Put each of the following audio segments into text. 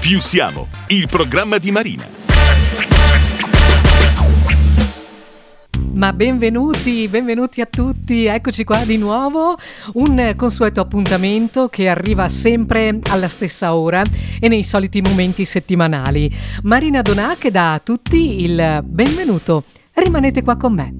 Più siamo, il programma di Marina. Ma benvenuti a tutti, eccoci qua di nuovo, un consueto appuntamento che arriva sempre alla stessa ora e nei soliti momenti settimanali. Marina Donà che dà a tutti il benvenuto, rimanete qua con me.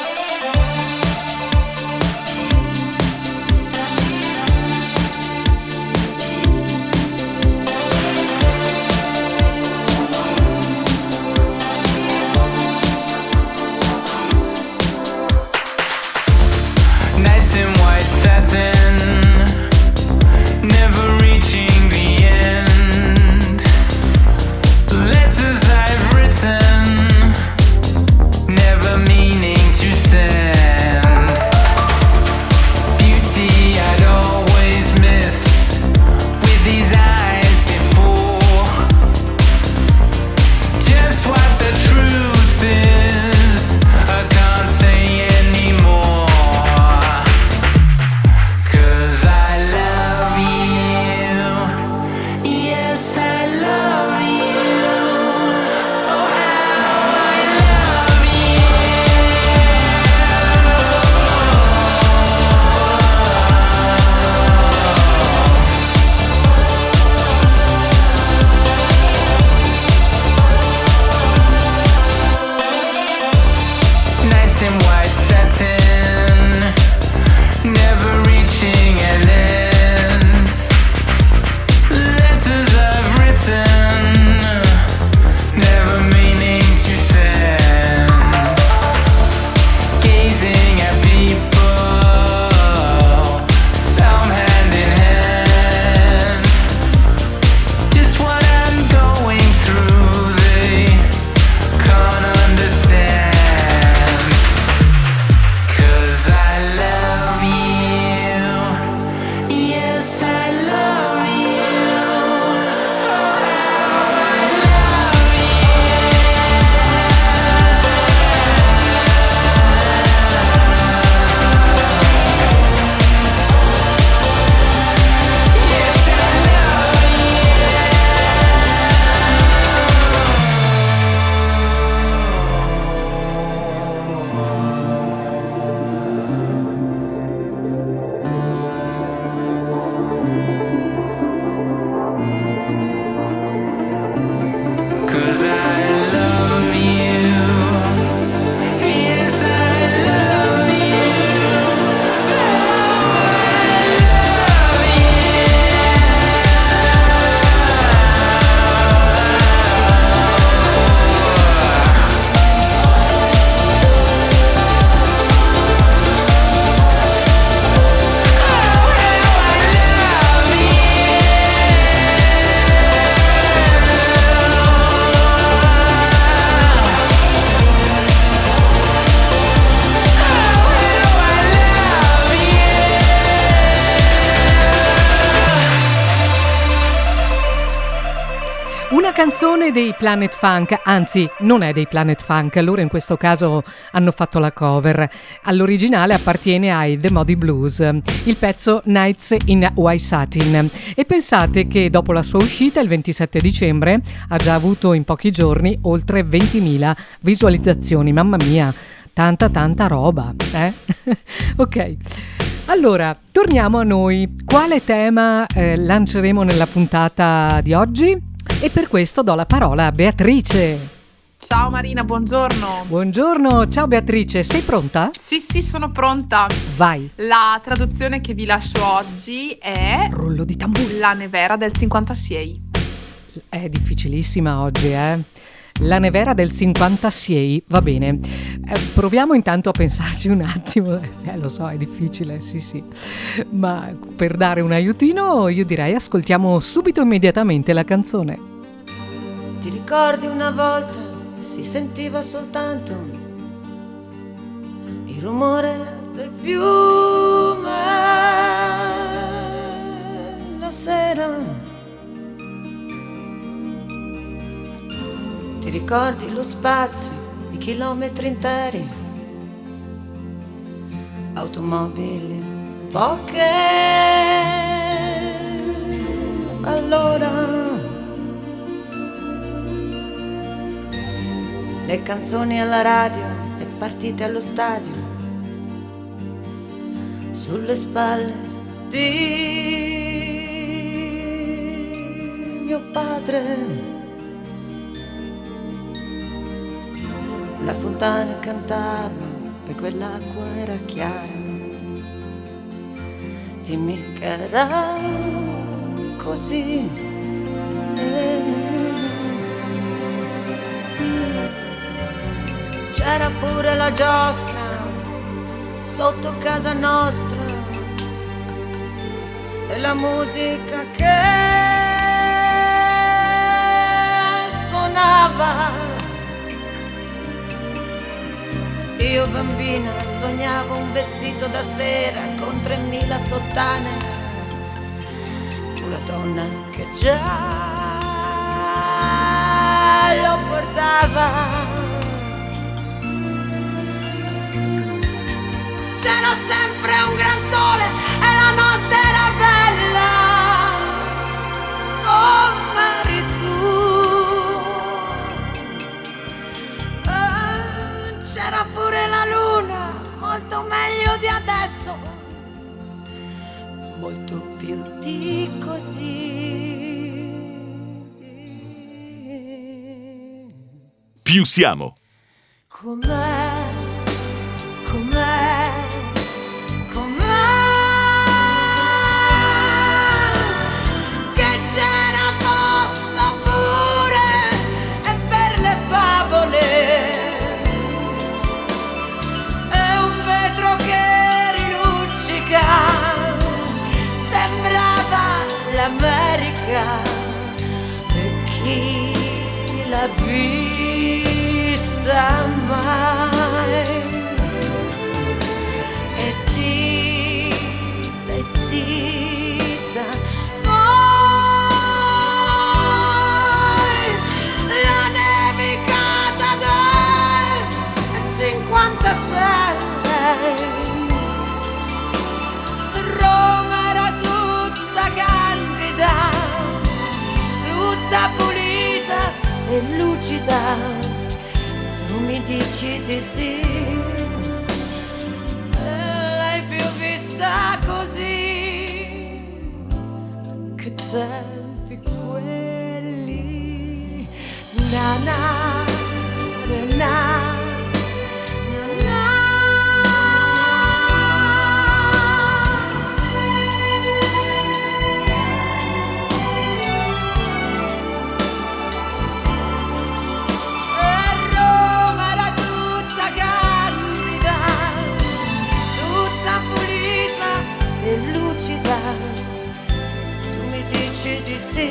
Canzone dei Planet Funk, anzi non è dei Planet Funk, loro in questo caso hanno fatto la cover. All'originale appartiene ai The Moody Blues, il pezzo Nights in White Satin, e pensate che dopo la sua uscita il 27 dicembre ha già avuto in pochi giorni oltre 20.000 visualizzazioni, mamma mia, tanta roba, eh? Ok. Allora, torniamo a noi. Quale tema lanceremo nella puntata di oggi? E per questo do la parola a Beatrice. Ciao Marina, buongiorno. Buongiorno, ciao Beatrice, sei pronta? Sì, sono pronta. Vai. La traduzione che vi lascio oggi è Rullo di tamburi. La nevera del 56. È difficilissima oggi, eh? La nevera del 56, va bene. Proviamo intanto a pensarci un attimo. Lo so, è difficile, sì. Ma per dare un aiutino, io direi ascoltiamo subito, immediatamente la canzone. Ti ricordi una volta si sentiva soltanto il rumore del fiume la sera? Ti ricordi lo spazio, i chilometri interi, automobili poche? Allora le canzoni alla radio e partite allo stadio, sulle spalle di mio padre. La fontana cantava e quell'acqua era chiara. Dimmi che era così. C'era pure la giostra sotto casa nostra e la musica che suonava. Io bambina sognavo un vestito da sera con 3000 sottane. Tu la donna che già lo portava. C'era sempre un gran sole e la notte era bella come eri tu. C'era pure la luna, molto meglio di adesso, molto più di così. Più siamo. Com'è, com'è, com'è che c'era posto pure e per le favole. Sembrava l'America e chi l'ha vista mai. E zitta, poi la nevicata del 56. Roma era tutta candida, tutta pulita e lucida. Tu mi dici di sì, l'hai più vista così. Che tempi quelli, na na na na. Tu mi dici di sì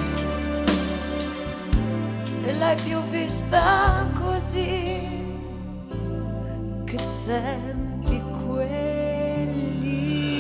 e l'hai più vista così. Che tempi quelli.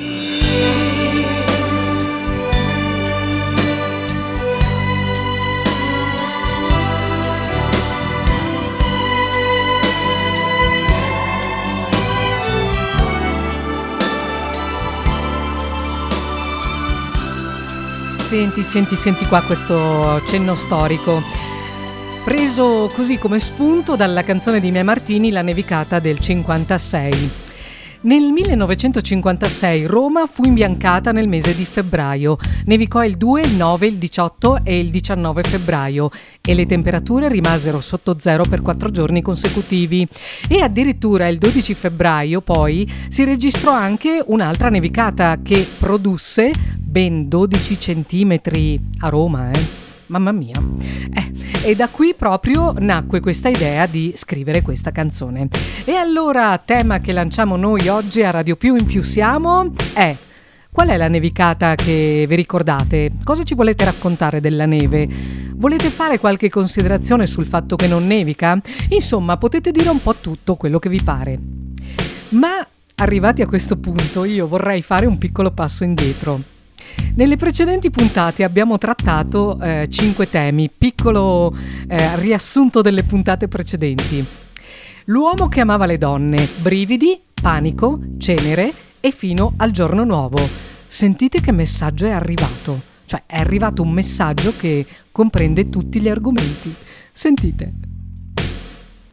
Senti qua questo cenno storico, preso così come spunto dalla canzone di Mia Martini, La nevicata del 56. Nel 1956 Roma fu imbiancata nel mese di febbraio, nevicò il 2, il 9, il 18 e il 19 febbraio e le temperature rimasero sotto zero per 4 giorni consecutivi e addirittura il 12 febbraio poi si registrò anche un'altra nevicata che produsse ben 12 centimetri a Roma, mamma mia. E da qui proprio nacque questa idea di scrivere questa canzone. E allora, tema che lanciamo noi oggi a Radio Più in Più Siamo è: qual è la nevicata che vi ricordate? Cosa ci volete raccontare della neve? Volete fare qualche considerazione sul fatto che non nevica? Insomma, potete dire un po' tutto quello che vi pare. Ma arrivati a questo punto io vorrei fare un piccolo passo indietro. Nelle precedenti puntate abbiamo trattato 5 temi, piccolo riassunto delle puntate precedenti. L'uomo che amava le donne, brividi, panico, cenere e fino al giorno nuovo. Sentite che messaggio è arrivato, cioè è arrivato un messaggio che comprende tutti gli argomenti. Sentite.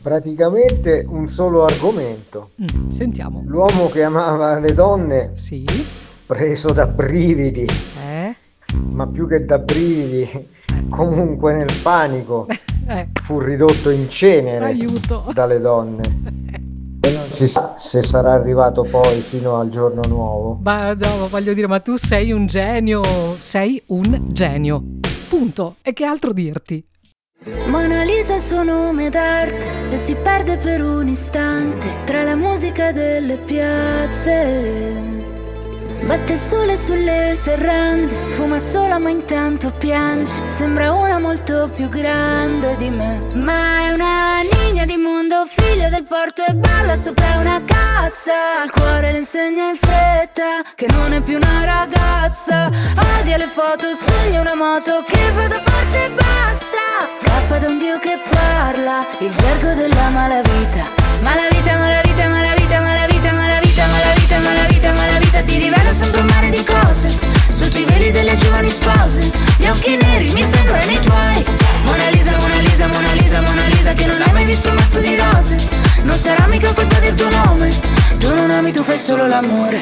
Praticamente un solo argomento. Sentiamo. L'uomo che amava le donne, Sì. preso da brividi, ma più che da brividi, comunque nel panico, fu ridotto in cenere Aiuto. dalle donne. E non si sa se sarà arrivato poi fino al giorno nuovo. Ma no, voglio dire, ma tu sei un genio. Sei un genio. Punto. E che altro dirti? Mona Lisa è il suo nome d'arte e si perde per un istante tra la musica delle piazze. Batte il sole sulle serrande, fuma sola ma intanto piange. Sembra una molto più grande di me, ma è una niña di mondo, figlia del porto e balla sopra una cassa. Il cuore le insegna in fretta che non è più una ragazza. Odia le foto, sogna una moto che vada forte e basta. Scappa da un dio che parla, il gergo della malavita. Malavita, malavita, malavita, malavita, malavita, malavita, malavita, malavita. Ti rivela sempre un mare di cose sotto i veli delle giovani spose. Gli occhi neri mi sembrano i tuoi. Mona Lisa, Mona Lisa, Mona Lisa, Mona Lisa, che non hai mai visto un mazzo di rose. Non sarà mica colpa del tuo nome. Tu non ami, tu fai solo l'amore.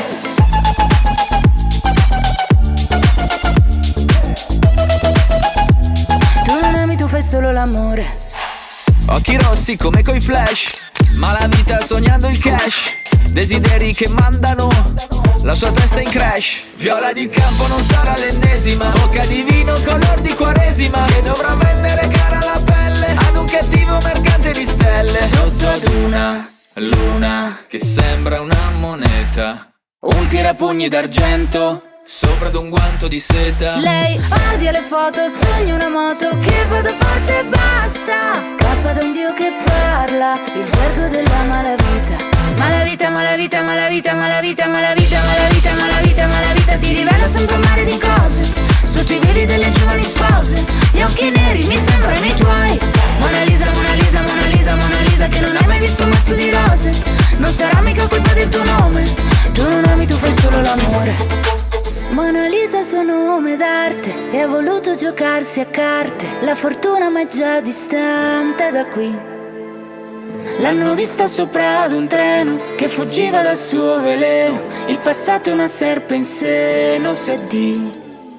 Tu non ami, tu fai solo l'amore. Occhi rossi come coi flash, ma la vita sognando il cash. Desideri che mandano la sua testa in crash. Viola di campo non sarà l'ennesima, bocca di vino color di quaresima, che dovrà vendere cara la pelle ad un cattivo mercante di stelle. Sotto ad una luna che sembra una moneta, un tirapugni d'argento sopra ad un guanto di seta. Lei odia le foto, sogna una moto che vada forte e basta. Scappa da un dio che parla, il gergo della malavita. Malavita, malavita, malavita, malavita, malavita, malavita, malavita, malavita. Ti rivela sempre un mare di cose sotto i veli delle giovani spose. Gli occhi neri mi sembrano i tuoi. Mona Lisa, Mona Lisa, Mona Lisa, Mona Lisa, che non hai mai visto un mazzo di rose. Non sarà mica colpa del tuo nome. Tu non ami, tu fai solo l'amore. Mona Lisa è il suo nome d'arte e ha voluto giocarsi a carte. La fortuna ma è già distante da qui. L'hanno vista sopra ad un treno che fuggiva dal suo veleno. Il passato è una serpe in seno, se di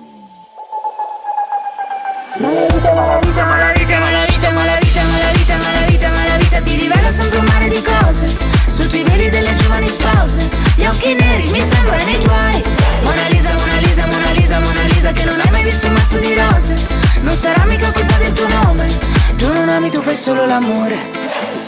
malavita, malavita, malavita, malavita, malavita, malavita, malavita, malavita. Ti rivela sempre un mare di cose sotto i veli delle giovani spose. Gli occhi neri mi sembrano i tuoi. Mona Lisa, Mona Lisa, Mona Lisa, Mona Lisa, che non hai mai visto un mazzo di rose. Non sarà mica colpa del tuo nome. Tu non ami, tu fai solo l'amore.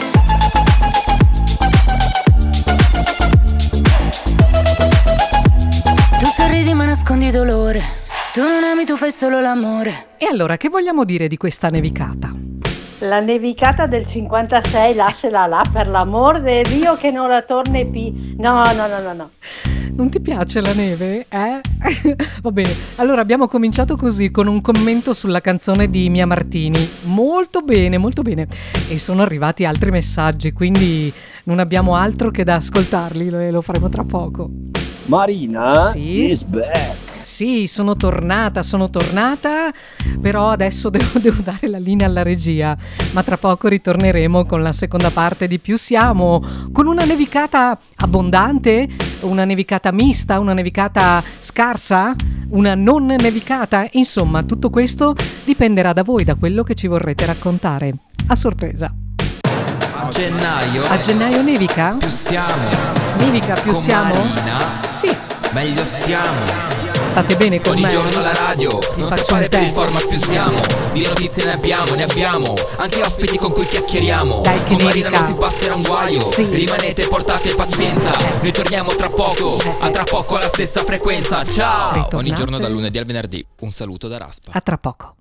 Tu sorridi ma nascondi dolore. Tu non ami, tu fai solo l'amore. E allora, che vogliamo dire di questa nevicata? La nevicata del 56 lasciala là, per l'amor di Dio, che non la torni più. No. Non ti piace la neve? Va bene, allora abbiamo cominciato così, con un commento sulla canzone di Mia Martini. Molto bene, molto bene. E sono arrivati altri messaggi, quindi non abbiamo altro che da ascoltarli, lo faremo tra poco. Marina is back. Sì, sono tornata, però adesso devo dare la linea alla regia, ma tra poco ritorneremo con la seconda parte di Più Siamo, con una nevicata abbondante, una nevicata mista, una nevicata scarsa, una non nevicata, insomma tutto questo dipenderà da voi, da quello che ci vorrete raccontare. A sorpresa. A gennaio nevica? Più siamo. Nevica più con siamo? Marina, sì. Meglio stiamo. State bene con ogni me? Ogni giorno alla radio, non scappare per il format, più siamo. Di notizie ne abbiamo. Anche ospiti con cui chiacchieriamo. Dai, che con Marina nevica. non si passerà un guaio, sì. Rimanete, portate pazienza. Noi torniamo tra poco, a tra poco alla stessa frequenza. Ciao. Ritornate. Ogni giorno dal lunedì al venerdì. Un saluto da Raspa. A tra poco.